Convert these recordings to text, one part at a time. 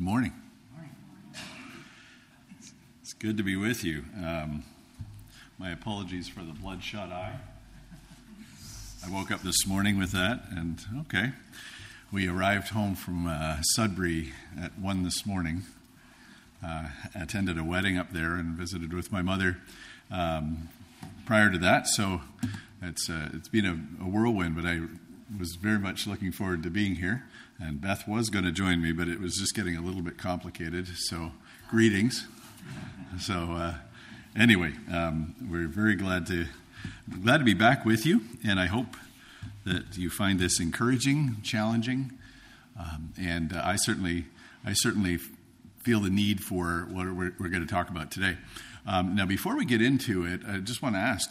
Good morning. It's good to be with you. My apologies for the bloodshot eye. I woke up this morning with that, and okay. We arrived home from Sudbury at 1 this morning. Attended a wedding up there and visited with my mother prior to that, so it's been a whirlwind, but I was very much looking forward to being here. And Beth was going to join me, but it was just getting a little bit complicated, so greetings. So anyway, we're very glad to be back with you, and I hope that you find this encouraging, challenging, and I certainly feel the need for what we're going to talk about today. Now, before we get into it, I just want to ask,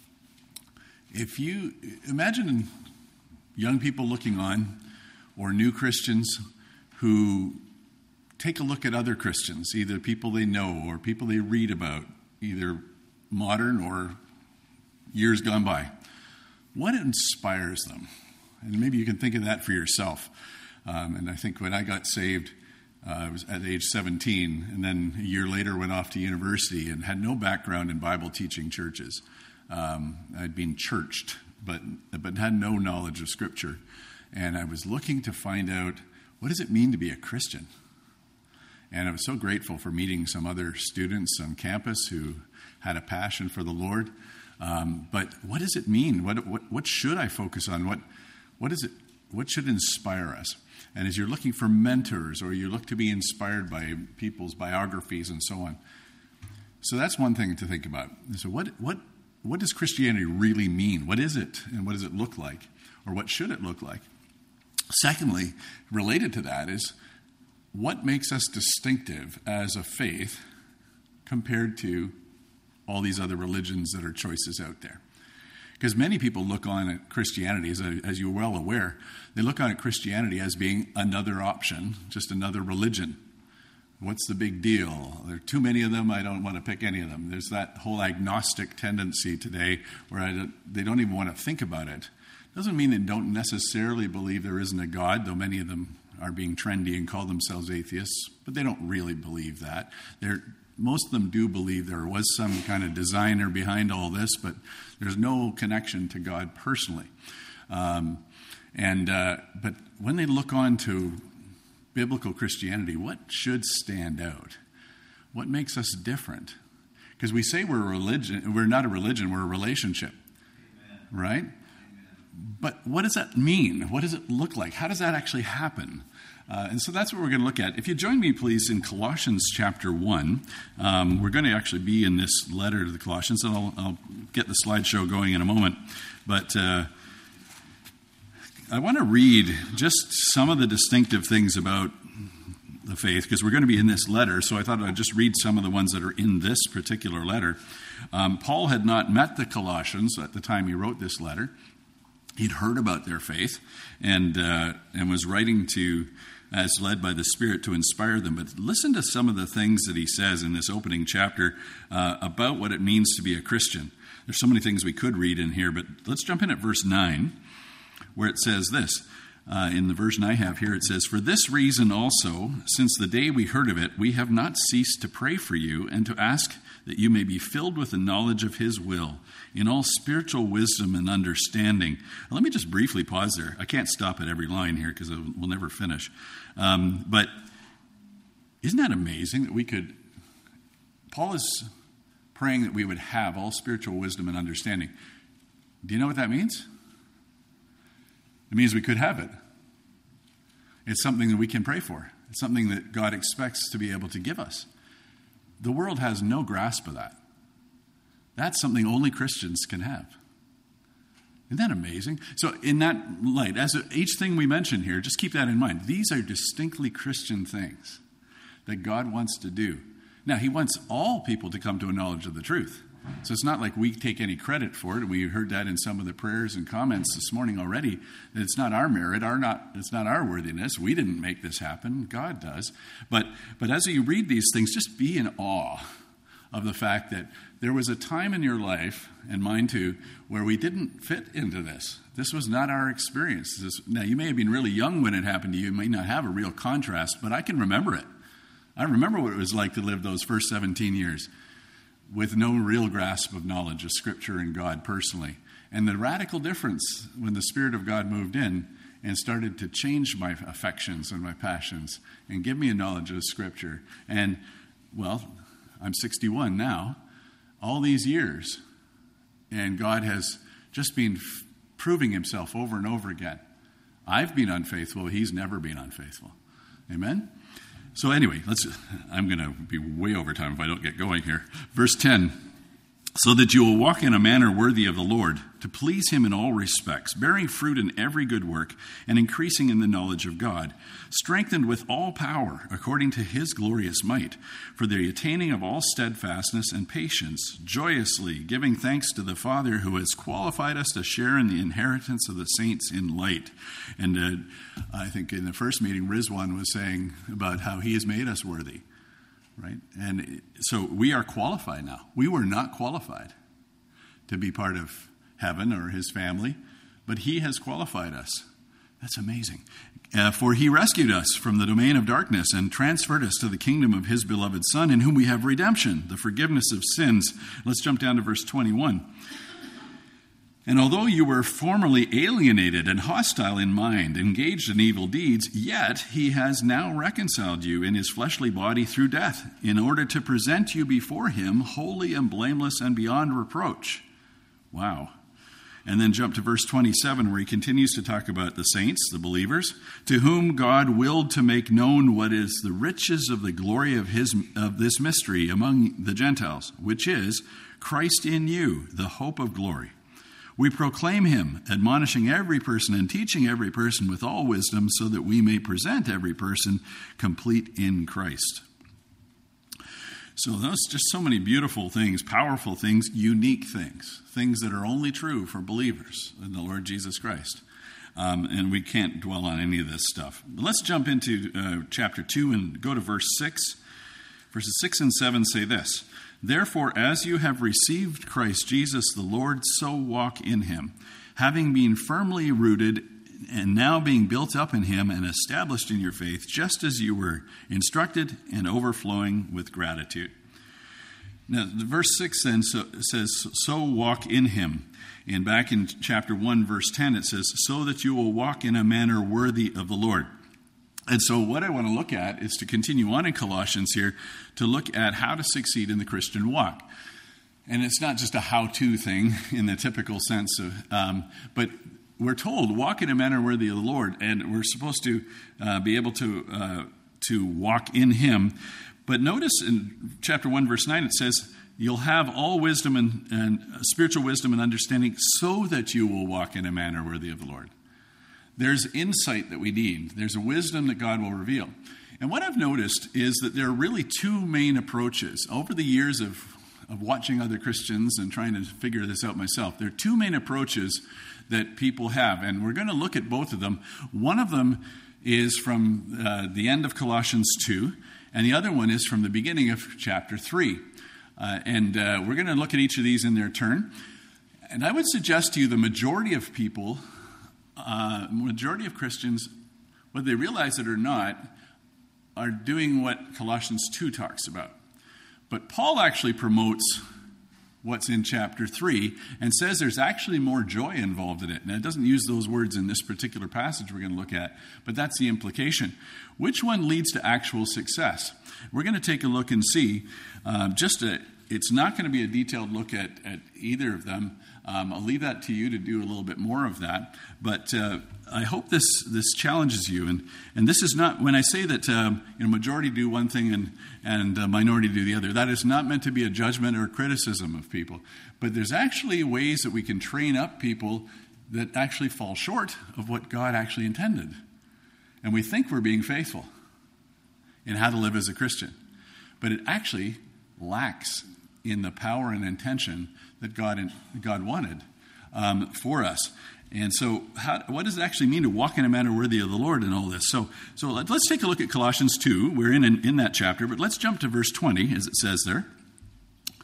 if you imagine young people looking on, or new Christians who take a look at other Christians, either people they know or people they read about, either modern or years gone by. What inspires them? And maybe you can think of that for yourself. And I think when I got saved, I was at age 17, and then a year later went off to university and had no background in Bible teaching churches. I'd been churched, but had no knowledge of Scripture. And I was looking to find out, what does it mean to be a Christian? And I was so grateful for meeting some other students on campus who had a passion for the Lord. But what does it mean? What should I focus on? What should inspire us? And as you're looking for mentors, or you look to be inspired by people's biographies and so on. So that's one thing to think about. So what does Christianity really mean? What is it? And what does it look like? Or what should it look like? Secondly, related to that is, what makes us distinctive as a faith compared to all these other religions that are choices out there? Because many people look on at Christianity, as you're well aware, they look on at Christianity as being another option, just another religion. What's the big deal? There are too many of them, I don't want to pick any of them. There's that whole agnostic tendency today where they don't even want to think about it. Doesn't mean they don't necessarily believe there isn't a God, though many of them are being trendy and call themselves atheists, but they don't really believe that. Most of them do believe there was some kind of designer behind all this, but there's no connection to God personally. But when they look on to biblical Christianity, what should stand out? What makes us different? Because we say we're a religion, we're not a religion, we're a relationship. Amen. Right? Amen. But what does that mean? What does it look like? How does that actually happen? And so that's what we're going to look at. If you join me, please, in Colossians chapter 1. We're going to actually be in this letter to the Colossians, and I'll get the slideshow going in a moment. But I want to read just some of the distinctive things about the faith, because we're going to be in this letter, so I thought I'd just read some of the ones that are in this particular letter. Paul had not met the Colossians at the time he wrote this letter. He'd heard about their faith and was writing as led by the Spirit to inspire them. But listen to some of the things that he says in this opening chapter about what it means to be a Christian. There's so many things we could read in here, but let's jump in at verse 9, where it says this. In the version I have here, it says, "For this reason also, since the day we heard of it, we have not ceased to pray for you and to ask that you may be filled with the knowledge of his will, in all spiritual wisdom and understanding." Let me just briefly pause there. I can't stop at every line here because we'll never finish. But isn't that amazing that Paul is praying that we would have all spiritual wisdom and understanding. Do you know what that means? It means we could have it. It's something that we can pray for. It's something that God expects to be able to give us. The world has no grasp of that. That's something only Christians can have. Isn't that amazing? So in that light, each thing we mention here, just keep that in mind. These are distinctly Christian things that God wants to do. Now, he wants all people to come to a knowledge of the truth. So it's not like we take any credit for it. We heard that in some of the prayers and comments this morning already, that it's not our merit, it's not our worthiness. We didn't make this happen. God does. But as you read these things, just be in awe of the fact that there was a time in your life, and mine too, where we didn't fit into this. This was not our experience. Now, you may have been really young when it happened to you. You may not have a real contrast, but I can remember it. I remember what it was like to live those first 17 years with no real grasp of knowledge of Scripture and God personally. And the radical difference when the Spirit of God moved in and started to change my affections and my passions and give me a knowledge of Scripture. And, well, I'm 61 now, all these years, and God has just been proving himself over and over again. I've been unfaithful. He's never been unfaithful. Amen? So anyway, I'm going to be way over time if I don't get going here. Verse 10, so that you will walk in a manner worthy of the Lord, to please him in all respects, bearing fruit in every good work, and increasing in the knowledge of God, strengthened with all power according to his glorious might, for the attaining of all steadfastness and patience, joyously giving thanks to the Father who has qualified us to share in the inheritance of the saints in light. And I think in the first meeting, Rizwan was saying about how he has made us worthy. Right? And so we are qualified now. We were not qualified to be part of heaven or his family, but he has qualified us. That's amazing. For he rescued us from the domain of darkness and transferred us to the kingdom of his beloved Son, in whom we have redemption, the forgiveness of sins. Let's jump down to verse 21. And although you were formerly alienated and hostile in mind, engaged in evil deeds, yet he has now reconciled you in his fleshly body through death, in order to present you before him holy and blameless and beyond reproach. Wow. And then jump to verse 27, where he continues to talk about the saints, the believers, to whom God willed to make known what is the riches of the glory of this mystery among the Gentiles, which is Christ in you, the hope of glory. We proclaim him, admonishing every person and teaching every person with all wisdom, so that we may present every person complete in Christ. So those just so many beautiful things, powerful things, unique things, things that are only true for believers in the Lord Jesus Christ. And we can't dwell on any of this stuff. But let's jump into chapter 2 and go to verse 6. Verses 6 and 7 say this: Therefore, as you have received Christ Jesus the Lord, so walk in him, having been firmly rooted and now being built up in him and established in your faith, just as you were instructed, and overflowing with gratitude. Now, verse 6 then says, so walk in him. And back in chapter 1, verse 10, it says, so that you will walk in a manner worthy of the Lord. And so what I want to look at is to continue on in Colossians here, to look at how to succeed in the Christian walk. And it's not just a how-to thing in the typical sense of, but we're told, walk in a manner worthy of the Lord, and we're supposed to be able to walk in him. But notice in chapter 1, verse 9, it says, you'll have all wisdom and spiritual wisdom and understanding, so that you will walk in a manner worthy of the Lord. There's insight that we need. There's a wisdom that God will reveal. And what I've noticed is that there are really two main approaches. Over the years of watching other Christians and trying to figure this out myself, there are two main approaches that people have. And we're going to look at both of them. One of them is from the end of Colossians 2, and the other one is from the beginning of chapter 3. And we're going to look at each of these in their turn. And I would suggest to you the majority of people, majority of Christians, whether they realize it or not, are doing what Colossians 2 talks about. But Paul actually promotes what's in chapter 3 and says there's actually more joy involved in it. Now, it doesn't use those words in this particular passage we're going to look at, but that's the implication. Which one leads to actual success? We're going to take a look and see. It's not going to be a detailed look at either of them. I'll leave that to you to do a little bit more of that. But I hope this challenges you. And this is not, when I say that majority do one thing and minority do the other, that is not meant to be a judgment or criticism of people. But there's actually ways that we can train up people that actually fall short of what God actually intended. And we think we're being faithful in how to live as a Christian. But it actually lacks in the power and intention that God wanted for us. And so what does it actually mean to walk in a manner worthy of the Lord in all this? So let's take a look at Colossians 2. We're in that chapter, but let's jump to verse 20, as it says there.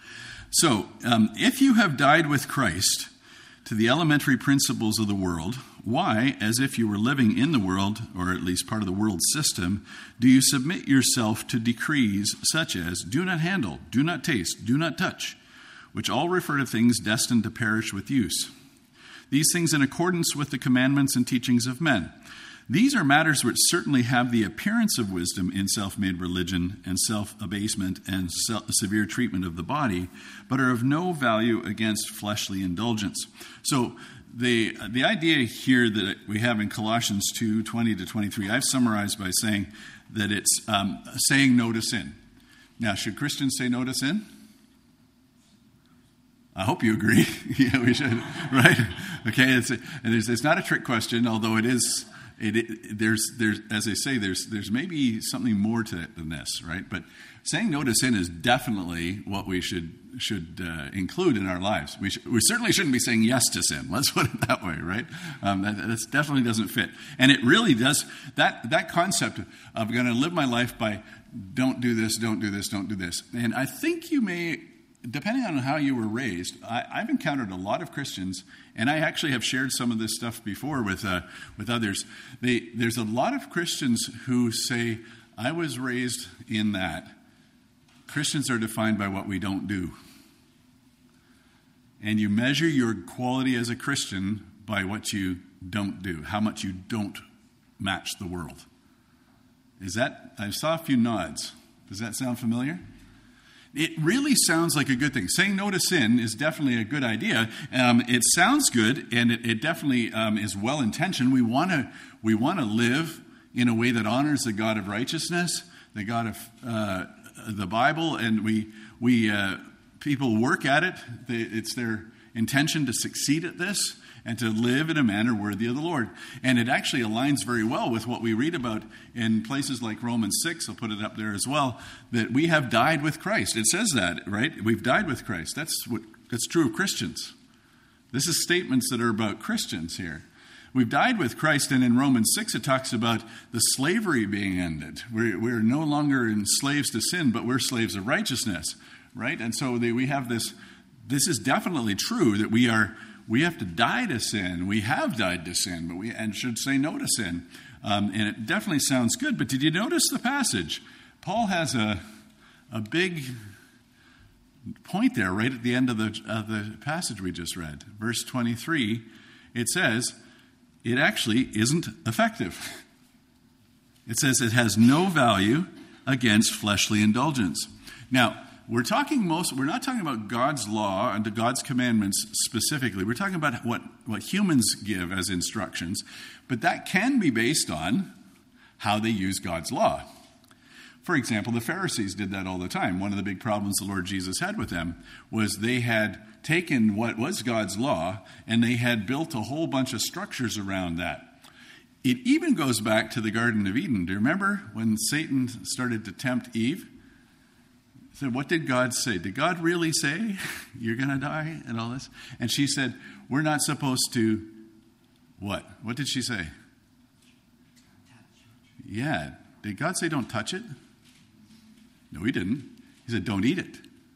So, if you have died with Christ to the elementary principles of the world, Why, as if you were living in the world, or at least part of the world system, do you submit yourself to decrees such as do not handle, do not taste, do not touch, which all refer to things destined to perish with use? These things in accordance with the commandments and teachings of men. These are matters which certainly have the appearance of wisdom in self-made religion and self-abasement and severe treatment of the body, but are of no value against fleshly indulgence. So the idea here that we have in Colossians 2:20-23, I've summarized by saying that it's saying no to sin. Now, should Christians say no to sin? I hope you agree. Yeah, we should, right? Okay, it's not a trick question, although it is. There's as I say, there's maybe something more to it than this, right? But saying no to sin is definitely what we should include in our lives. We certainly shouldn't be saying yes to sin. Let's put it that way, right? That definitely doesn't fit. And it really does, that concept of going to live my life by don't do this, don't do this, don't do this. And I think you may, depending on how you were raised, I've encountered a lot of Christians, and I actually have shared some of this stuff before with others. There's a lot of Christians who say, I was raised in that. Christians are defined by what we don't do. And you measure your quality as a Christian by what you don't do, how much you don't match the world. I saw a few nods. Does that sound familiar? It really sounds like a good thing. Saying no to sin is definitely a good idea. It sounds good, and it definitely is well-intentioned. We want to live in a way that honors the God of righteousness, the God of the Bible, and people work at it. It's their intention to succeed at this and to live in a manner worthy of the Lord. And it actually aligns very well with what we read about in places like Romans 6, I'll put it up there as well, that we have died with Christ. It says that, right? We've died with Christ. That's true of Christians. This is statements that are about Christians here. We've died with Christ, and in Romans 6 it talks about the slavery being ended. We're no longer slaves to sin, but we're slaves of righteousness, right? And so we have this is definitely true, that we have to die to sin. We have died to sin, and should say no to sin. And it definitely sounds good. But did you notice the passage? Paul has a big point there right at the end of the passage we just read. Verse 23, it says, it actually isn't effective. It says it has no value against fleshly indulgence. Now, we're not talking about God's law and God's commandments specifically. We're talking about what humans give as instructions, but that can be based on how they use God's law. For example, the Pharisees did that all the time. One of the big problems the Lord Jesus had with them was they had taken what was God's law and they had built a whole bunch of structures around that. It even goes back to the Garden of Eden. Do you remember when Satan started to tempt Eve? So what did God say? Did God really say you're going to die and all this? And she said, we're not supposed to what? What did she say? Yeah. Did God say don't touch it? No, he didn't. He said don't eat it.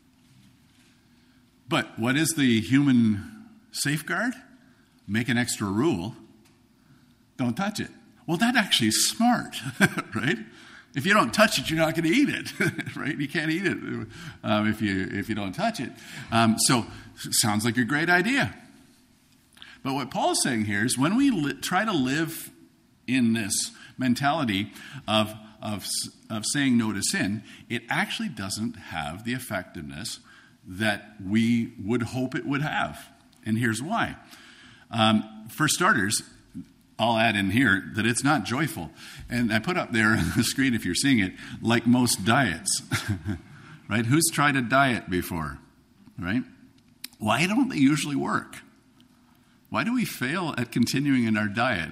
But what is the human safeguard? Make an extra rule. Don't touch it. Well, that actually is smart, right? If you don't touch it, you're not going to eat it, right? You can't eat it if you don't touch it. So sounds like a great idea. But what Paul's saying here is when we try to live in this mentality of saying no to sin, it actually doesn't have the effectiveness that we would hope it would have. And here's why. For starters, I'll add in here that it's not joyful. And I put up there on the screen, if you're seeing it, like most diets, right? Who's tried a diet before, right? Why don't they usually work? Why do we fail at continuing in our diet?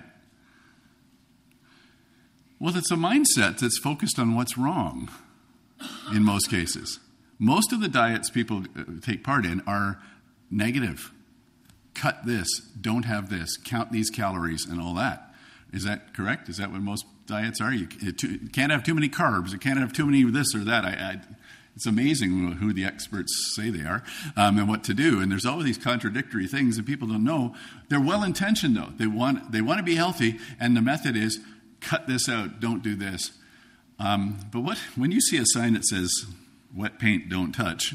Well, it's a mindset that's focused on what's wrong in most cases. Most of the diets people take part in are negative. Cut this, don't have this, count these calories and all that. Is that correct? Is that what most diets are? You can't have too many carbs. You can't have too many this or that. It's amazing who the experts say they are and what to do. And there's all these contradictory things that people don't know. They're well-intentioned, though. They want to be healthy, and the method is cut this out, don't do this. But when you see a sign that says, wet paint, don't touch,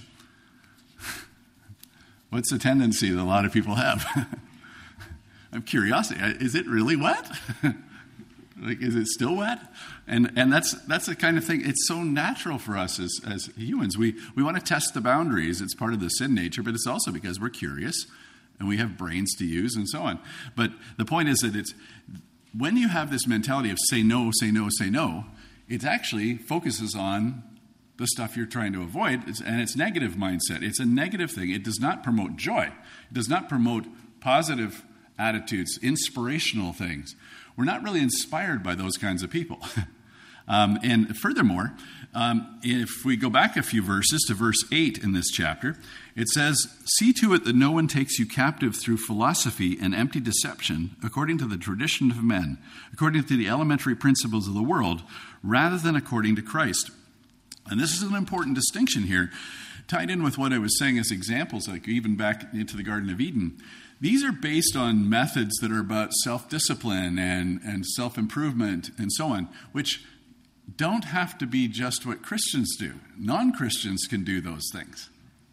what's the tendency that a lot of people have? I'm curious. Is it really wet? Like, is it still wet? And that's the kind of thing. It's so natural for us as humans. We want to test the boundaries. It's part of the sin nature, but it's also because we're curious and we have brains to use and so on. But the point is that it's when you have this mentality of say no, say no, say no, it actually focuses on the stuff you're trying to avoid, and it's negative mindset. It's a negative thing. It does not promote joy. It does not promote positive attitudes, inspirational things. We're not really inspired by those kinds of people. And furthermore, if we go back a few verses to verse 8 in this chapter, it says, "See to it that no one takes you captive through philosophy and empty deception, according to the tradition of men, according to the elementary principles of the world, rather than according to Christ." And this is an important distinction here, tied in with what I was saying as examples, like even back into the Garden of Eden. These are based on methods that are about self-discipline and self-improvement and so on, which don't have to be just what Christians do. Non-Christians can do those things.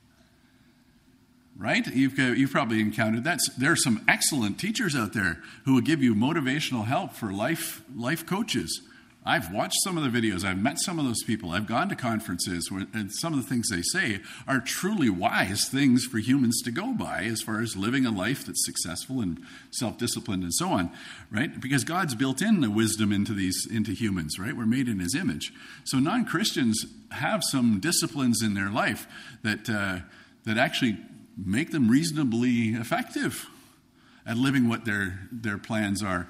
Right? You've probably encountered that. There are some excellent teachers out there who will give you motivational help for life coaches. I've watched some of the videos. I've met some of those people. I've gone to conferences and some of the things they say are truly wise things for humans to go by as far as living a life that's successful and self-disciplined and so on, right? Because God's built in the wisdom into humans, right? We're made in His image. So non-Christians have some disciplines in their life that actually make them reasonably effective at living what their plans are.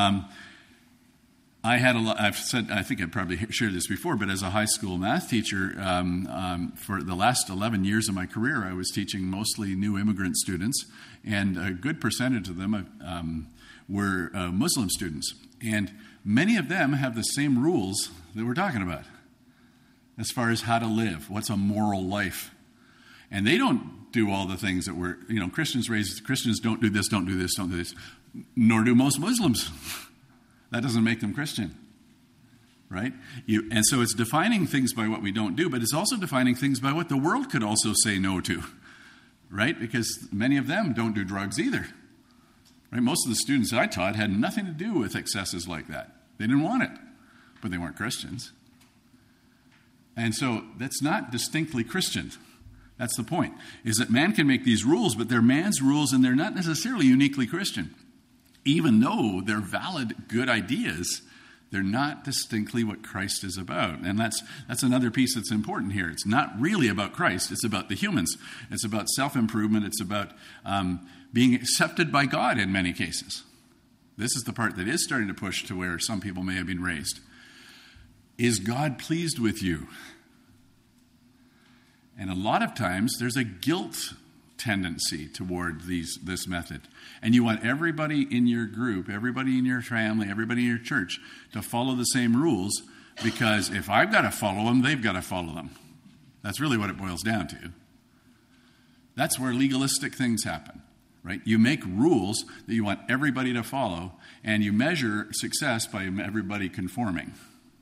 I think I've probably shared this before, but as a high school math teacher, for the last 11 years of my career, I was teaching mostly new immigrant students, and a good percentage of them were Muslim students. And many of them have the same rules that we're talking about as far as how to live, what's a moral life. And they don't do all the things that Christians don't do this, don't do this, don't do this, nor do most Muslims. That doesn't make them Christian, right? And so it's defining things by what we don't do, but it's also defining things by what the world could also say no to, right? Because many of them don't do drugs either, right? Most of the students that I taught had nothing to do with excesses like that. They didn't want it, but they weren't Christians. And so that's not distinctly Christian. That's the point, is that man can make these rules, but they're man's rules and they're not necessarily uniquely Christian. Even though they're valid, good ideas, they're not distinctly what Christ is about. And that's another piece that's important here. It's not really about Christ. It's about the humans. It's about self-improvement. It's about being accepted by God in many cases. This is the part that is starting to push to where some people may have been raised. Is God pleased with you? And a lot of times there's a guilt tendency toward this method. And you want everybody in your group, everybody in your family, everybody in your church to follow the same rules, because if I've got to follow them, they've got to follow them. That's really what it boils down to. That's where legalistic things happen, right? You make rules that you want everybody to follow, and you measure success by everybody conforming.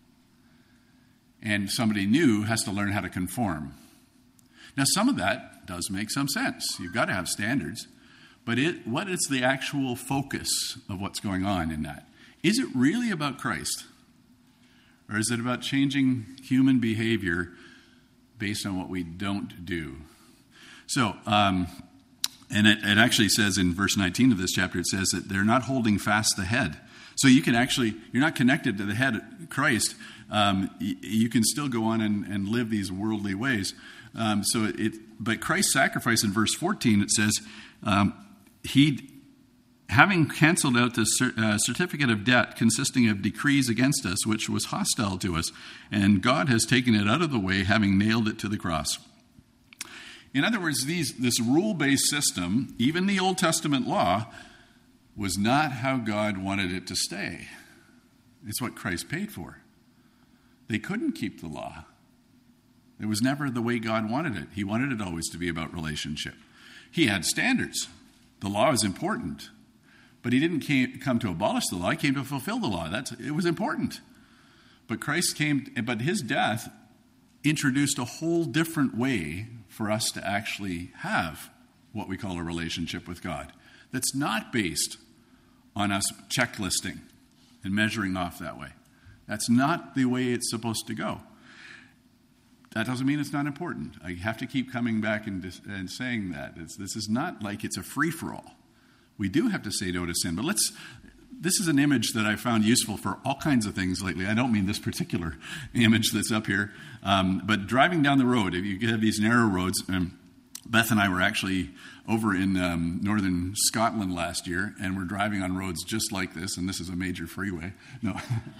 And somebody new has to learn how to conform. Now, some of that does make some sense. You've got to have standards. But what is the actual focus of what's going on in that? Is it really about Christ? Or is it about changing human behavior based on what we don't do? So, and it actually says in verse 19 of this chapter, it says that they're not holding fast the head. So you're not connected to the head, Christ. You can still go on and live these worldly ways. But Christ's sacrifice in verse 14, it says, he, having canceled out the certificate of debt consisting of decrees against us, which was hostile to us, and God has taken it out of the way, having nailed it to the cross. In other words, this rule-based system, even the Old Testament law, was not how God wanted it to stay. It's what Christ paid for. They couldn't keep the law. It was never the way God wanted it. He wanted it always to be about relationship. He had standards. The law is important. But he didn't come to abolish the law. He came to fulfill the law. It was important. But Christ came, but his death introduced a whole different way for us to actually have what we call a relationship with God. That's not based on us checklisting and measuring off that way. That's not the way it's supposed to go. That doesn't mean it's not important. I have to keep coming back and saying that. This is not like it's a free-for-all. We do have to say no to sin. But this is an image that I found useful for all kinds of things lately. I don't mean this particular image that's up here. But driving down the road, if you have these narrow roads, Beth and I were actually over in northern Scotland last year, and we're driving on roads just like this, and this is a major freeway. No.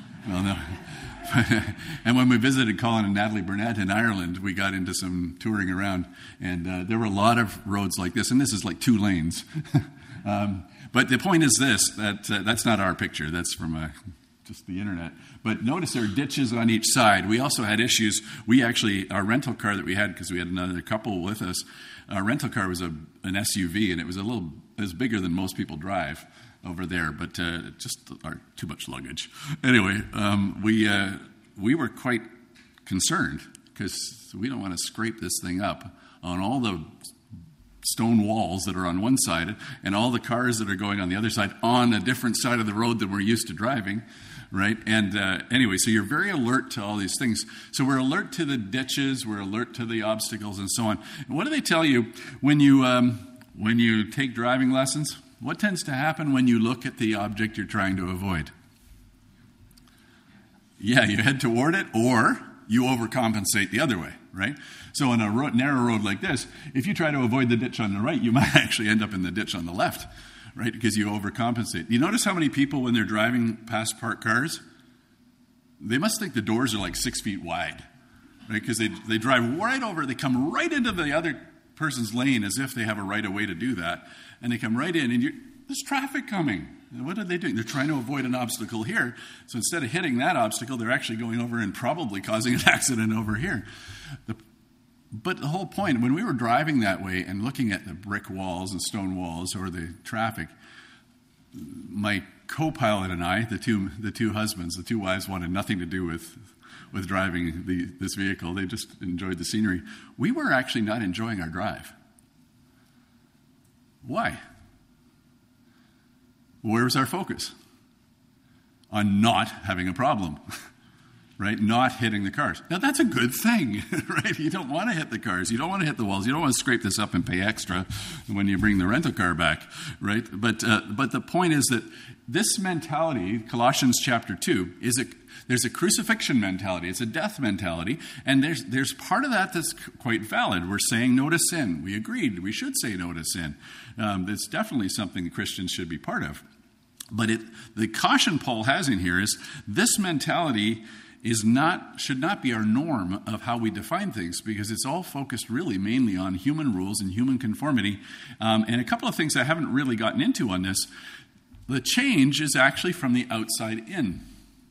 And when we visited Colin and Natalie Burnett in Ireland, we got into some touring around, and there were a lot of roads like this, and this is like 2 lanes. But the point is this, that's not our picture. That's from just the internet. But notice there are ditches on each side. We also had issues. Our rental car that we had, because we had another couple with us, our rental car was an SUV, and it was bigger than most people drive over there, but just too much luggage. Anyway, we were quite concerned because we don't want to scrape this thing up on all the stone walls that are on one side and all the cars that are going on the other side on a different side of the road than we're used to driving, right? And anyway, so you're very alert to all these things. So we're alert to the ditches, we're alert to the obstacles and so on. And what do they tell you when you take driving lessons? What tends to happen when you look at the object you're trying to avoid? Yeah, you head toward it, or you overcompensate the other way, right? So on a narrow road like this, if you try to avoid the ditch on the right, you might actually end up in the ditch on the left, right? Because you overcompensate. You notice how many people, when they're driving past parked cars, they must think the doors are like 6 feet wide, right? Because they drive right over, they come right into the other person's lane as if they have a right of way to do that. And they come right in, and there's traffic coming. And what are they doing? They're trying to avoid an obstacle here. So instead of hitting that obstacle, they're actually going over and probably causing an accident over here. But the whole point, when we were driving that way and looking at the brick walls and stone walls or the traffic, my co-pilot and I, the two husbands, the 2 wives, wanted nothing to do with driving this vehicle. They just enjoyed the scenery. We were actually not enjoying our drive. Why? Where was our focus? On not having a problem, right? Not hitting the cars. Now, that's a good thing, right? You don't want to hit the cars. You don't want to hit the walls. You don't want to scrape this up and pay extra when you bring the rental car back, right? But the point is that this mentality, Colossians chapter 2, there's a crucifixion mentality. It's a death mentality. And there's part of that that's quite valid. We're saying no to sin. We agreed. We should say no to sin. It's definitely something Christians should be part of. But the caution Paul has in here is this mentality should not be our norm of how we define things, because it's all focused really mainly on human rules and human conformity. And a couple of things I haven't really gotten into on this. The change is actually from the outside in.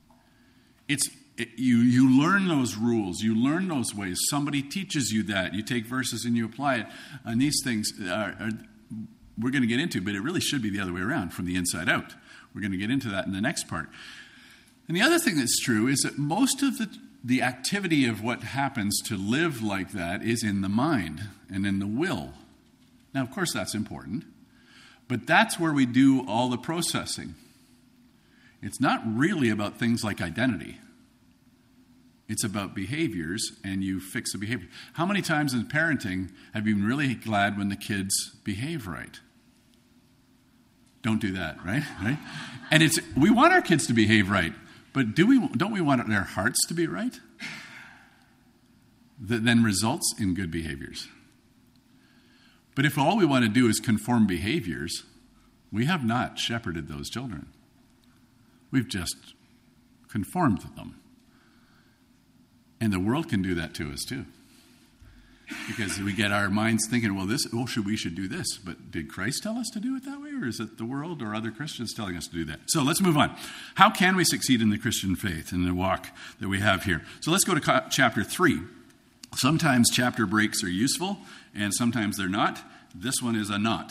You learn those rules, you learn those ways. Somebody teaches you that. You take verses and you apply it. And these things we're going to get into, but it really should be the other way around, from the inside out. We're going to get into that in the next part. And the other thing that's true is that most of the activity of what happens to live like that is in the mind and in the will. Now, of course, that's important, but that's where we do all the processing. It's not really about things like identity. It's about behaviors, and you fix the behavior. How many times in parenting have you been really glad when the kids behave right? Don't do that, right? And we want our kids to behave right, but don't we want their hearts to be right? That then results in good behaviors. But if all we want to do is conform behaviors, we have not shepherded those children. We've just conformed to them. And the world can do that to us too. Because we get our minds thinking, we should do this. But did Christ tell us to do it that way? Or is it the world or other Christians telling us to do that? So let's move on. How can we succeed in the Christian faith, in the walk that we have here? So let's go to chapter 3. Sometimes chapter breaks are useful, and sometimes they're not. This one is a not.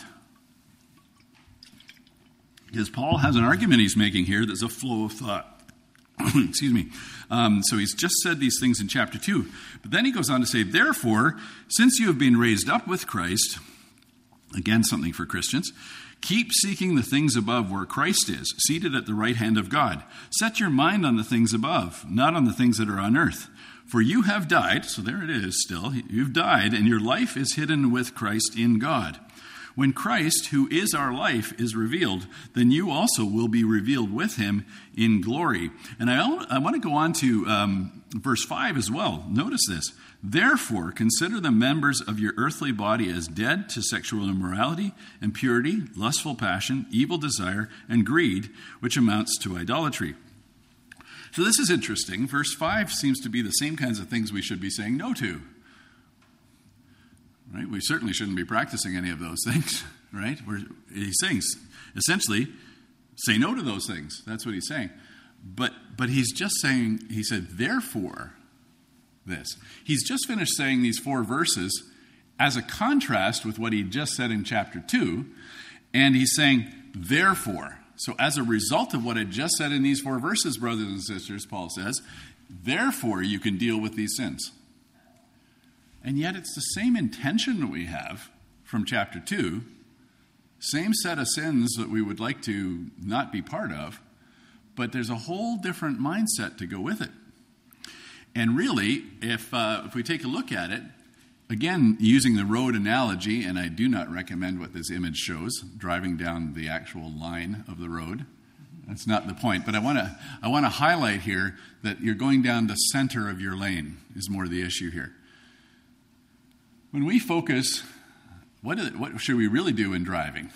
Because Paul has an argument he's making here that's a flow of thought. Excuse me. So he's just said these things in chapter 2. But then he goes on to say, therefore, since you have been raised up with Christ, again something for Christians, keep seeking the things above where Christ is, seated at the right hand of God. Set your mind on the things above, not on the things that are on earth. For you have died, so there it is still, you've died, and your life is hidden with Christ in God. When Christ, who is our life, is revealed, then you also will be revealed with him in glory. And I want to go on to verse 5 as well. Notice this. Therefore, consider the members of your earthly body as dead to sexual immorality, impurity, lustful passion, evil desire, and greed, which amounts to idolatry. So this is interesting. Verse 5 seems to be the same kinds of things we should be saying no to. Right? We certainly shouldn't be practicing any of those things, right? He's saying, essentially, say no to those things. That's what he's saying. But he's just saying, he said, therefore, this. He's just finished saying these 4 verses as a contrast with what he just said in chapter 2, and he's saying, therefore. So as a result of what I just said in these 4 verses, brothers and sisters, Paul says, therefore you can deal with these sins. And yet it's the same intention that we have from chapter 2, same set of sins that we would like to not be part of, but there's a whole different mindset to go with it. And really, if we take a look at it, again, using the road analogy, and I do not recommend what this image shows, driving down the actual line of the road. That's not the point, but I want to highlight here that you're going down the center of your lane is more the issue here. When we focus, what should we really do in driving?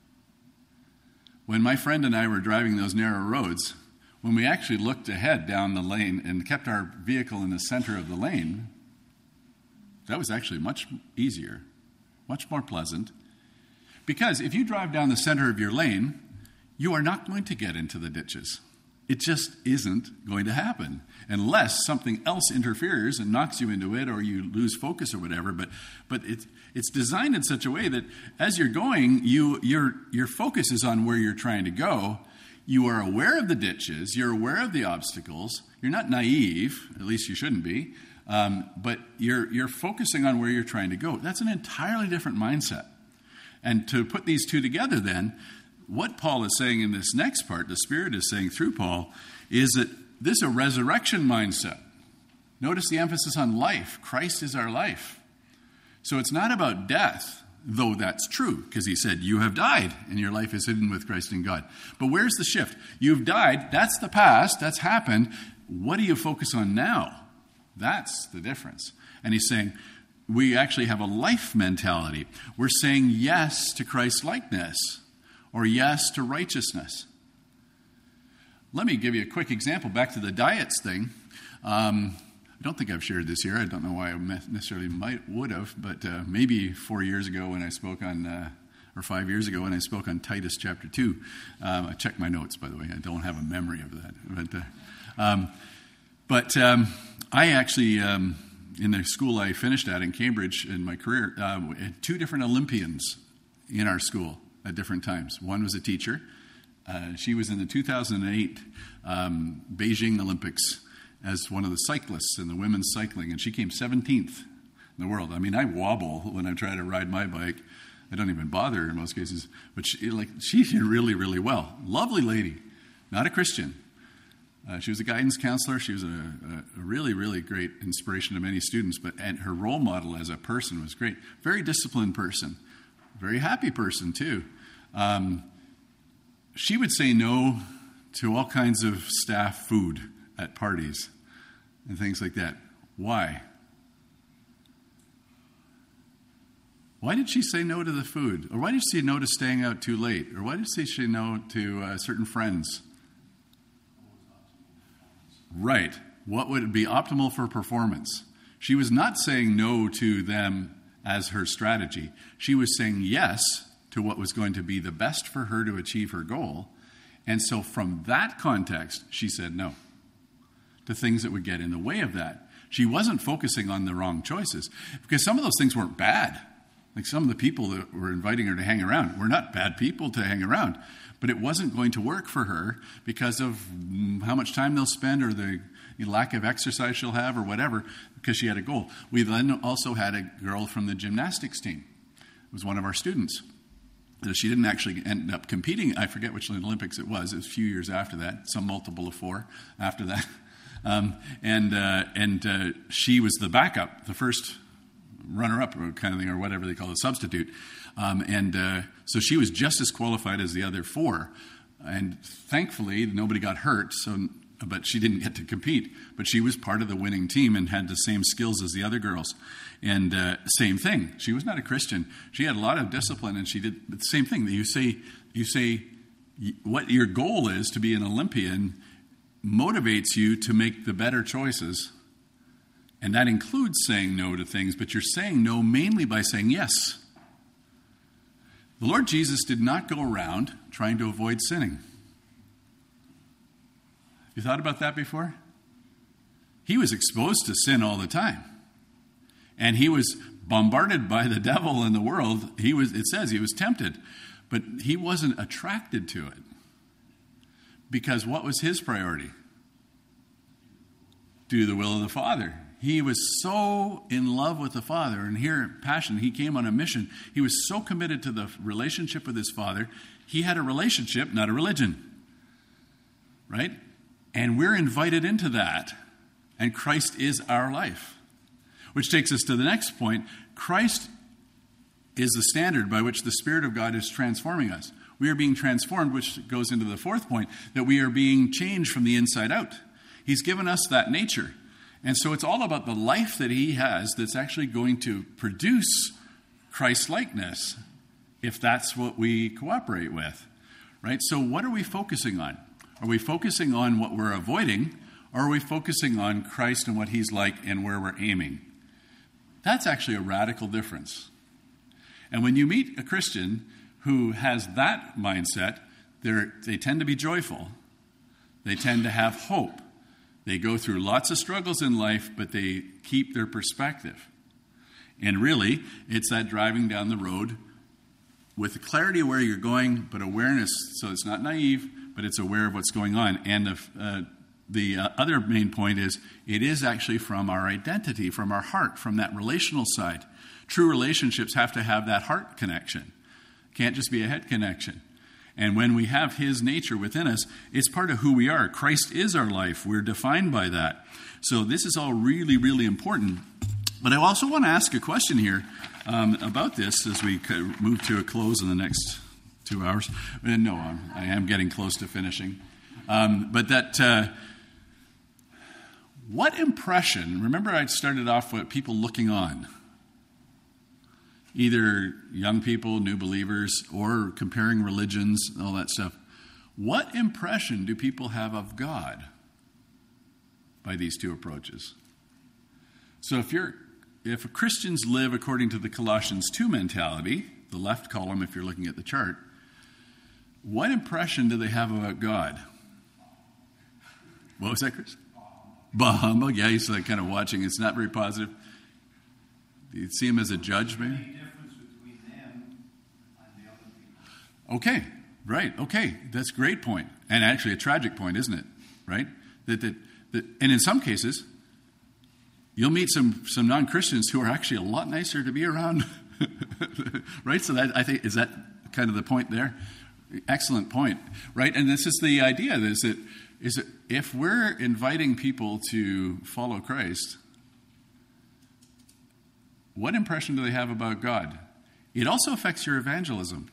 When my friend and I were driving those narrow roads, when we actually looked ahead down the lane and kept our vehicle in the center of the lane, that was actually much easier, much more pleasant. Because if you drive down the center of your lane, you are not going to get into the ditches. It just isn't going to happen unless something else interferes and knocks you into it or you lose focus or whatever. But it's designed in such a way that as you're going, your focus is on where you're trying to go. You are aware of the ditches. You're aware of the obstacles. You're not naive, at least you shouldn't be. But you're focusing on where you're trying to go. That's an entirely different mindset. And to put these two together then, what Paul is saying in this next part, the Spirit is saying through Paul, is that this is a resurrection mindset. Notice the emphasis on life. Christ is our life. So it's not about death, though that's true, because he said, you have died, and your life is hidden with Christ in God. But where's the shift? You've died, that's the past, that's happened. What do you focus on now? That's the difference. And he's saying, we actually have a life mentality. We're saying yes to Christ's likeness. Or yes to righteousness. Let me give you a quick example back to the diets thing. I don't think I've shared this here. I don't know why I necessarily would have, but maybe 4 years ago when I spoke on, or 5 years ago when I spoke on Titus chapter 2. I checked my notes, by the way. I don't have a memory of that. But I actually, in the school I finished at in Cambridge in my career, had 2 different Olympians in our school at different times. One was a teacher. She was in the 2008 Beijing Olympics as one of the cyclists in the women's cycling, and she came 17th in the world. I mean, I wobble when I try to ride my bike. I don't even bother in most cases, but she did really, really well. Lovely lady, not a Christian. She was a guidance counselor. She was a really, really great inspiration to many students, and her role model as a person was great. Very disciplined person. Very happy person, too. She would say no to all kinds of staff food at parties and things like that. Why? Why did she say no to the food? Or why did she say no to staying out too late? Or why did she say no to certain friends? Right. What would be optimal for performance? She was not saying no to them as her strategy. She was saying yes to what was going to be the best for her to achieve her goal. And so from that context, she said no to things that would get in the way of that. She wasn't focusing on the wrong choices, because some of those things weren't bad. Like some of the people that were inviting her to hang around were not bad people to hang around, but it wasn't going to work for her because of how much time they'll spend or the lack of exercise she'll have or whatever, because she had a goal. We then also had a girl from the gymnastics team. It was one of our students. She didn't actually end up competing. I forget which Olympics it was. It was a few years after that, some multiple of 4 after that. She was the backup, the first runner-up kind of thing, or whatever they call it, substitute. So she was just as qualified as the other 4. And thankfully, nobody got hurt, but she didn't get to compete. But she was part of the winning team and had the same skills as the other girls. And same thing. She was not a Christian. She had a lot of discipline, and she did the same thing. You say what your goal is to be an Olympian motivates you to make the better choices. And that includes saying no to things, but you're saying no mainly by saying yes. The Lord Jesus did not go around trying to avoid sinning. You thought about that before? He was exposed to sin all the time. And he was bombarded by the devil in the world. It says he was tempted, but he wasn't attracted to it. Because what was his priority? Do the will of the Father. He was so in love with the Father, and here, passion, he came on a mission. He was so committed to the relationship with his Father. He had a relationship, not a religion. Right? And we're invited into that, and Christ is our life. Which takes us to the next point. Christ is the standard by which the Spirit of God is transforming us. We are being transformed, which goes into the fourth point, that we are being changed from the inside out. He's given us that nature. And so it's all about the life that he has that's actually going to produce Christ-likeness, if that's what we cooperate with. Right? So what are we focusing on? Are we focusing on what we're avoiding, or are we focusing on Christ and what he's like and where we're aiming? That's actually a radical difference. And when you meet a Christian who has that mindset, they tend to be joyful. They tend to have hope. They go through lots of struggles in life, but they keep their perspective. And really, it's that driving down the road with the clarity of where you're going, but awareness, so it's not naive, but it's aware of what's going on. And the other main point is, it is actually from our identity, from our heart, from that relational side. True relationships have to have that heart connection. Can't just be a head connection. And when we have his nature within us, it's part of who we are. Christ is our life. We're defined by that. So this is all really, really important. But I also want to ask a question here about this as we move to a close in the next 2 hours. No, I am getting close to finishing. What impression, remember I started off with people looking on. Either young people, new believers, or comparing religions, all that stuff. What impression do people have of God by these two approaches? So if Christians live according to the Colossians 2 mentality, the left column if you're looking at the chart, what impression do they have about God? What was that, Chris? Bah humbug. Yeah, he's like kind of watching. It's not very positive. Do you see him as a judge, maybe? Okay, right. Okay, that's a great point, and actually a tragic point, isn't it? Right? That and in some cases, you'll meet some non-Christians who are actually a lot nicer to be around. Right? So that, I think, is that kind of the point there? Excellent point. Right? And this is the idea: is that if we're inviting people to follow Christ, what impression do they have about God? It also affects your evangelism.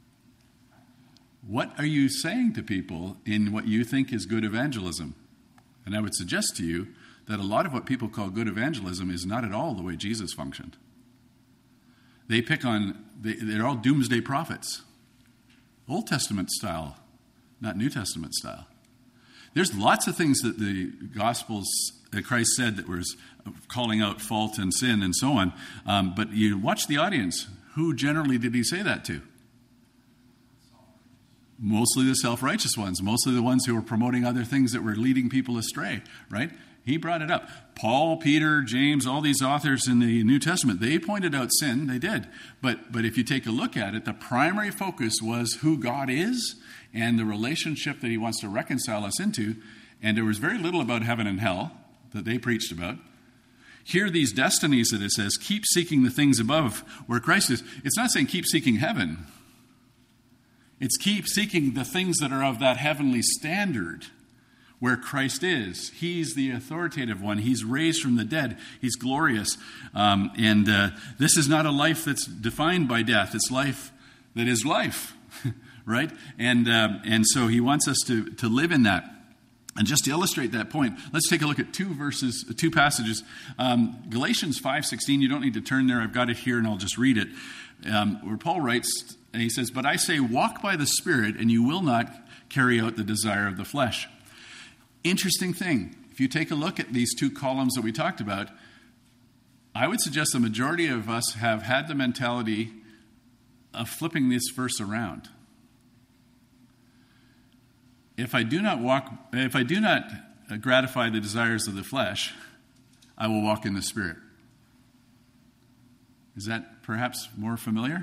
What are you saying to people in what you think is good evangelism? And I would suggest to you that a lot of what people call good evangelism is not at all the way Jesus functioned. They're all doomsday prophets. Old Testament style, not New Testament style. There's lots of things that the Gospels that Christ said that was calling out fault and sin and so on. But you watch the audience. Who generally did he say that to? Mostly the self-righteous ones. Mostly the ones who were promoting other things that were leading people astray, right? He brought it up. Paul, Peter, James, all these authors in the New Testament, they pointed out sin. They did. But if you take a look at it, the primary focus was who God is and the relationship that he wants to reconcile us into. And there was very little about heaven and hell that they preached about. Here, these destinies that it says, keep seeking the things above where Christ is. It's not saying keep seeking heaven. It's keep seeking the things that are of that heavenly standard where Christ is. He's the authoritative one. He's raised from the dead. He's glorious. This is not a life that's defined by death. It's life that is life, right? And so he wants us to live in that. And just to illustrate that point, let's take a look at two passages. Galatians 5:16, you don't need to turn there. I've got it here and I'll just read it. Where Paul writes, and he says, "But I say, walk by the Spirit, and you will not carry out the desire of the flesh." Interesting thing. If you take a look at these two columns that we talked about, I would suggest the majority of us have had the mentality of flipping this verse around. If I do not gratify the desires of the flesh, I will walk in the Spirit. Is that perhaps more familiar?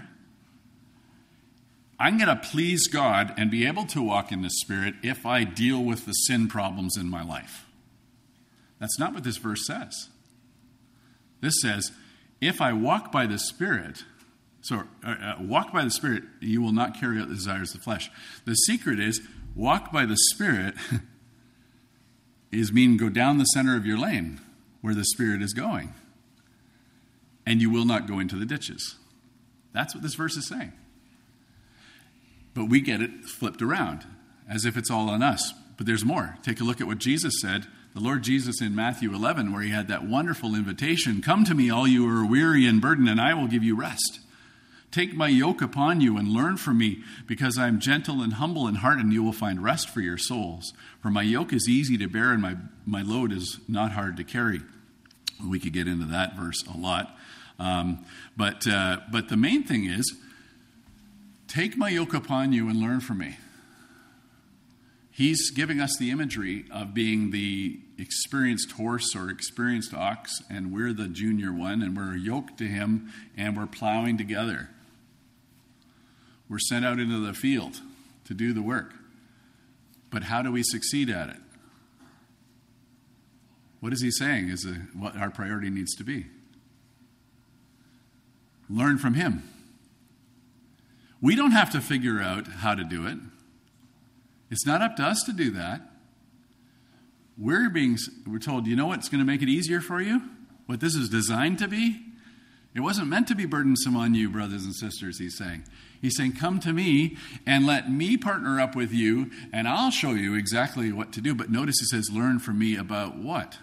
I'm going to please God and be able to walk in the Spirit if I deal with the sin problems in my life. That's not what this verse says. This says, if I walk by the Spirit, walk by the Spirit, you will not carry out the desires of the flesh. The secret is, walk by the Spirit is mean go down the center of your lane where the Spirit is going. And you will not go into the ditches. That's what this verse is saying. But we get it flipped around, as if it's all on us. But there's more. Take a look at what Jesus said, the Lord Jesus in Matthew 11, where he had that wonderful invitation, "Come to me, all you who are weary and burdened, and I will give you rest. Take my yoke upon you and learn from me, because I am gentle and humble in heart, and you will find rest for your souls. For my yoke is easy to bear, and my load is not hard to carry." We could get into that verse a lot. But the main thing is, take my yoke upon you and learn from me. He's giving us the imagery of being the experienced horse or experienced ox, and we're the junior one, and we're yoked to him, and we're plowing together. We're sent out into the field to do the work. But how do we succeed at it? What is he saying is what our priority needs to be? Learn from him. We don't have to figure out how to do it. It's not up to us to do that. We're told, you know what's going to make it easier for you? What this is designed to be? It wasn't meant to be burdensome on you, brothers and sisters, he's saying. He's saying, come to me and let me partner up with you, and I'll show you exactly what to do. But notice it says, learn from me about what?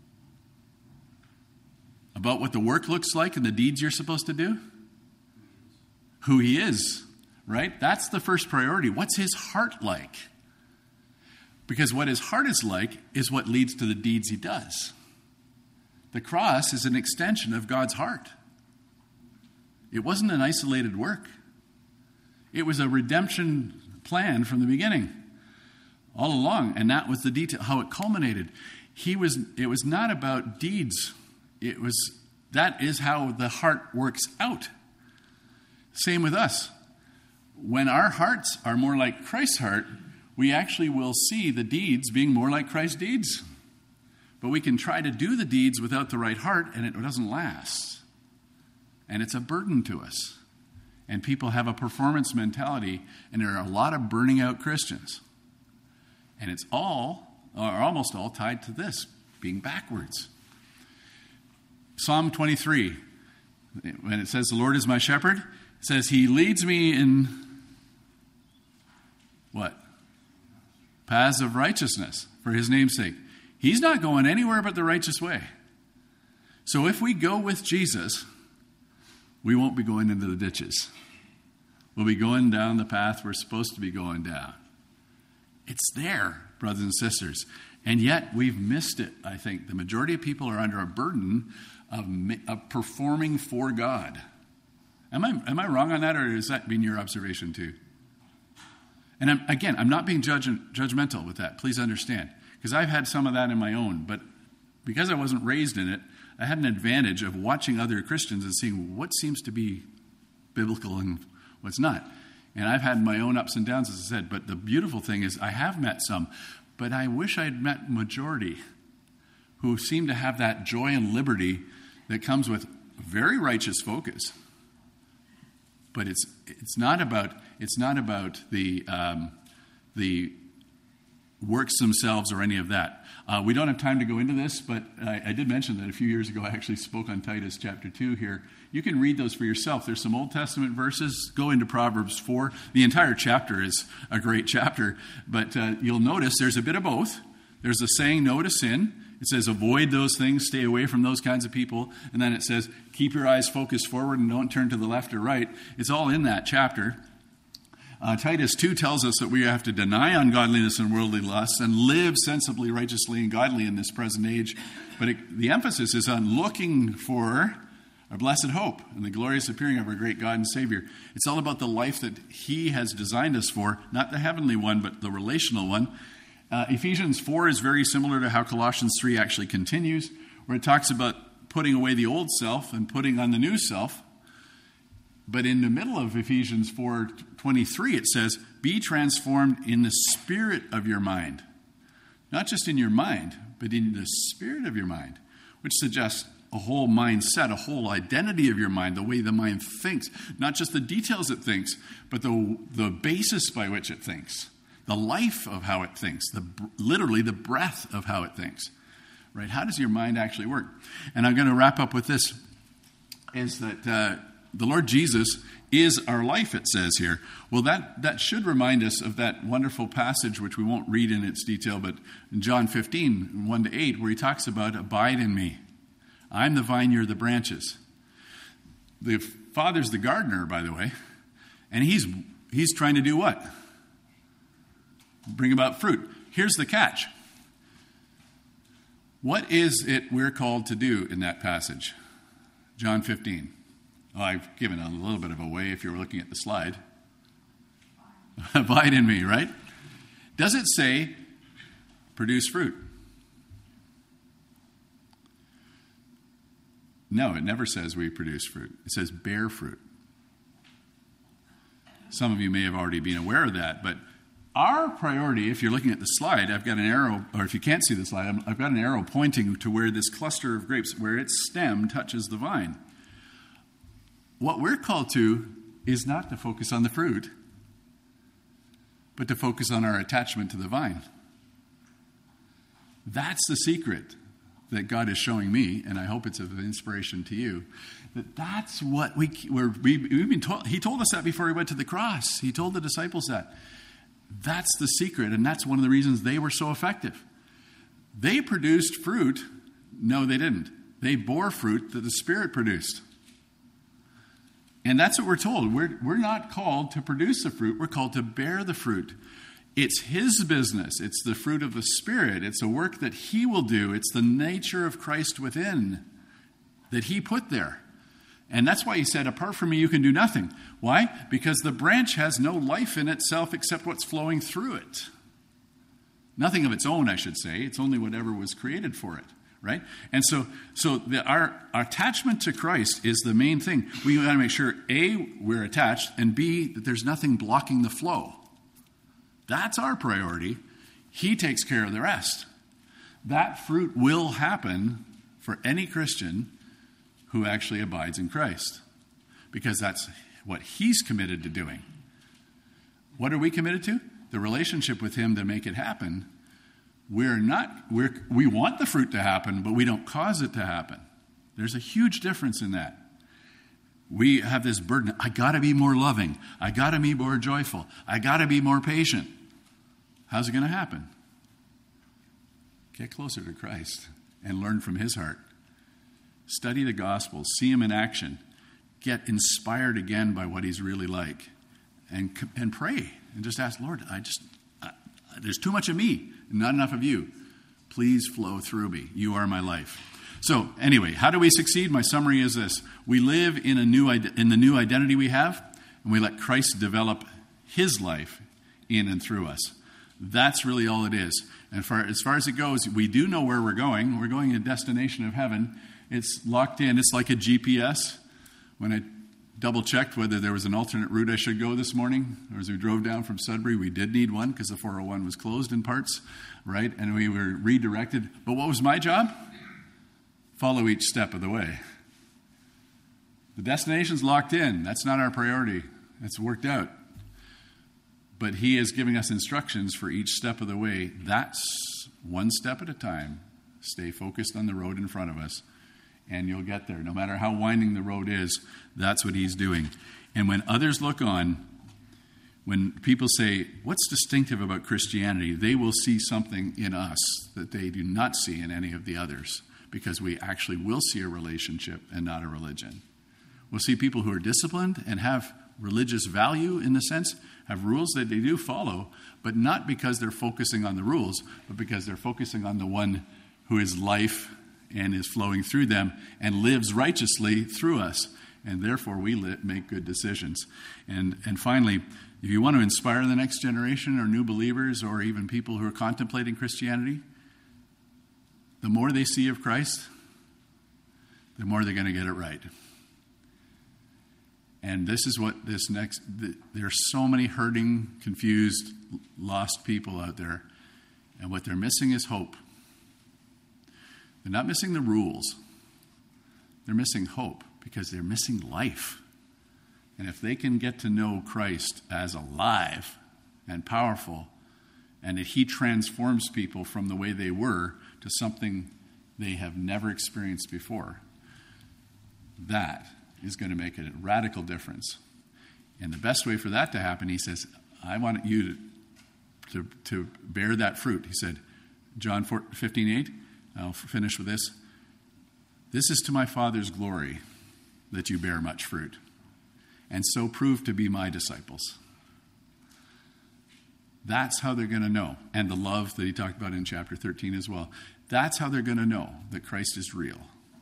About what the work looks like and the deeds you're supposed to do? Who he is, right? That's the first priority. What's his heart like? Because what his heart is like is what leads to the deeds he does. The cross is an extension of God's heart. It wasn't an isolated work. It was a redemption plan from the beginning, all along, and that was the detail, how it culminated. It was not about deeds. That is how the heart works out. Same with us. When our hearts are more like Christ's heart, we actually will see the deeds being more like Christ's deeds. But we can try to do the deeds without the right heart, and it doesn't last. And it's a burden to us. And people have a performance mentality, and there are a lot of burning out Christians. And it's all, or almost all, tied to this, being backwards. Psalm 23, when it says, the Lord is my shepherd, it says he leads me in what? Paths of righteousness for his name's sake. He's not going anywhere but the righteous way. So if we go with Jesus, we won't be going into the ditches. We'll be going down the path we're supposed to be going down. It's there, brothers and sisters. And yet we've missed it, I think. The majority of people are under a burden of performing for God. Am I wrong on that, or has that been your observation too? And I'm not being judgmental with that. Please understand. Because I've had some of that in my own. But because I wasn't raised in it, I had an advantage of watching other Christians and seeing what seems to be biblical and what's not. And I've had my own ups and downs, as I said, but the beautiful thing is I have met some, but I wish I'd met majority who seem to have that joy and liberty that comes with very righteous focus. But it's not about the works themselves or any of that. We don't have time to go into this, but I did mention that a few years ago I actually spoke on Titus chapter 2 here. You can read those for yourself. There's some Old Testament verses. Go into Proverbs 4. The entire chapter is a great chapter, but you'll notice there's a bit of both. There's a saying no to sin. It says avoid those things, stay away from those kinds of people. And then it says keep your eyes focused forward and don't turn to the left or right. It's all in that chapter. Titus 2 tells us that we have to deny ungodliness and worldly lusts and live sensibly, righteously, and godly in this present age. But the emphasis is on looking for our blessed hope and the glorious appearing of our great God and Savior. It's all about the life that He has designed us for, not the heavenly one, but the relational one. Ephesians 4 is very similar to how Colossians 3 actually continues, where it talks about putting away the old self and putting on the new self. But in the middle of Ephesians 4:23, it says, be transformed in the spirit of your mind. Not just in your mind, but in the spirit of your mind, which suggests a whole mindset, a whole identity of your mind, the way the mind thinks. Not just the details it thinks, but the basis by which it thinks. The life of how it thinks. Literally the breath of how it thinks. Right? How does your mind actually work? And I'm going to wrap up with this, is that the Lord Jesus is our life, it says here. Well, that should remind us of that wonderful passage, which we won't read in its detail, but in John 15, 1-8, where he talks about abide in me. I'm the vine, you're the branches. The Father's the gardener, by the way, and he's trying to do what? Bring about fruit. Here's the catch. What is it we're called to do in that passage? John 15. Well, I've given a little bit of a way if you're looking at the slide. Abide in me, right? Does it say produce fruit? No, it never says we produce fruit. It says bear fruit. Some of you may have already been aware of that, but our priority, if you're looking at the slide, I've got an arrow, or if you can't see the slide, I've got an arrow pointing to where this cluster of grapes, where its stem touches the vine. What we're called to is not to focus on the fruit, but to focus on our attachment to the vine. That's the secret that God is showing me, and I hope it's of inspiration to you, that's what we've been told. He told us that before he went to the cross. He told the disciples that. That's the secret, and that's one of the reasons they were so effective. They produced fruit. No, they didn't. They bore fruit that the Spirit produced. And that's what we're told. We're not called to produce the fruit. We're called to bear the fruit. It's His business. It's the fruit of the Spirit. It's a work that He will do. It's the nature of Christ within that He put there. And that's why He said, apart from me, you can do nothing. Why? Because the branch has no life in itself except what's flowing through it. Nothing of its own, I should say. It's only whatever was created for it. Right? And so our attachment to Christ is the main thing. We got to make sure, A, we're attached, and B, that there's nothing blocking the flow. That's our priority. He takes care of the rest. That fruit will happen for any Christian who actually abides in Christ, because that's what He's committed to doing. What are we committed to? The relationship with Him to make it happen. We want the fruit to happen, but we don't cause it to happen. There's a huge difference in that. We have this burden. I got to be more loving. I got to be more joyful. I got to be more patient. How's it going to happen? Get closer to Christ and learn from His heart. Study the gospel. See Him in action. Get inspired again by what He's really like. And pray. And just ask, Lord, there's too much of me. Not enough of you. Please flow through me. You are my life. So anyway, how do we succeed? My summary is this. We live in the new identity we have, and we let Christ develop His life in and through us. That's really all it is. And as far as it goes, we do know where we're going. We're going to a destination of heaven. It's locked in. It's like a GPS. When I double-checked whether there was an alternate route I should go this morning, or as we drove down from Sudbury, we did need one because the 401 was closed in parts, right? And we were redirected. But what was my job? Follow each step of the way. The destination's locked in. That's not our priority. It's worked out. But he is giving us instructions for each step of the way. That's one step at a time. Stay focused on the road in front of us, and you'll get there. No matter how winding the road is, that's what he's doing. And when others look on, when people say, what's distinctive about Christianity, they will see something in us that they do not see in any of the others, because we actually will see a relationship and not a religion. We'll see people who are disciplined and have religious value in the sense, have rules that they do follow, but not because they're focusing on the rules, but because they're focusing on the one who is life and is flowing through them and lives righteously through us. And therefore we make good decisions. And finally, if you want to inspire the next generation or new believers or even people who are contemplating Christianity, the more they see of Christ, the more they're going to get it right. And this is what there's so many hurting, confused, lost people out there. And what they're missing is hope. They're not missing the rules. They're missing hope because they're missing life. And if they can get to know Christ as alive and powerful, and that he transforms people from the way they were to something they have never experienced before, that is going to make a radical difference. And the best way for that to happen, he says, I want you to bear that fruit. He said, John 15:8, I'll finish with this. This is to my Father's glory that you bear much fruit, and so prove to be my disciples. That's how they're going to know. And the love that he talked about in chapter 13 as well. That's how they're going to know that Christ is real.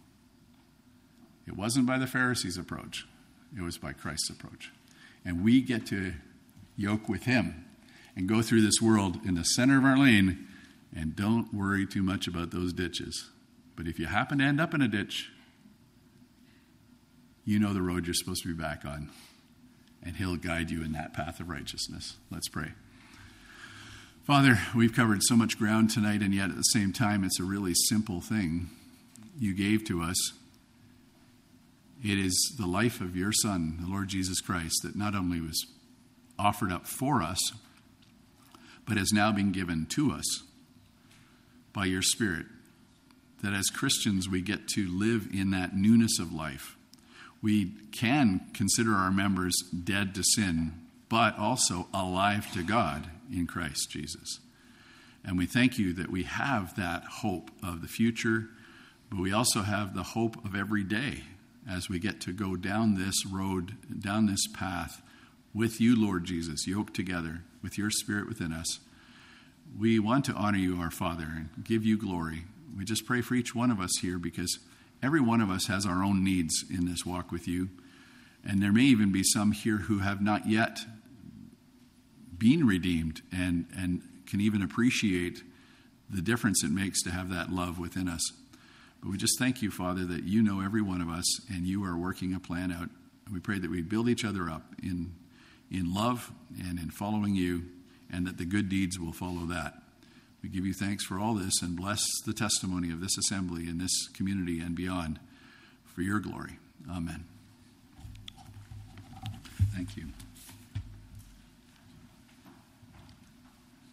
It wasn't by the Pharisees' approach. It was by Christ's approach. And we get to yoke with him and go through this world in the center of our lane and don't worry too much about those ditches. But if you happen to end up in a ditch, you know the road you're supposed to be back on. And he'll guide you in that path of righteousness. Let's pray. Father, we've covered so much ground tonight, and yet at the same time, it's a really simple thing you gave to us. It is the life of your Son, the Lord Jesus Christ, that not only was offered up for us, but has now been given to us by your Spirit. That as Christians, we get to live in that newness of life. We can consider our members dead to sin, but also alive to God in Christ Jesus. And we thank you that we have that hope of the future, but we also have the hope of every day as we get to go down this road, down this path with you, Lord Jesus, yoked together with your Spirit within us. We want to honor you, our Father, and give you glory. We just pray for each one of us here because every one of us has our own needs in this walk with you. And there may even be some here who have not yet been redeemed and can even appreciate the difference it makes to have that love within us. But we just thank you, Father, that you know every one of us and you are working a plan out. And we pray that we build each other up in love and in following you, and that the good deeds will follow that. We give you thanks for all this and bless the testimony of this assembly and this community and beyond for your glory. Amen. Thank you.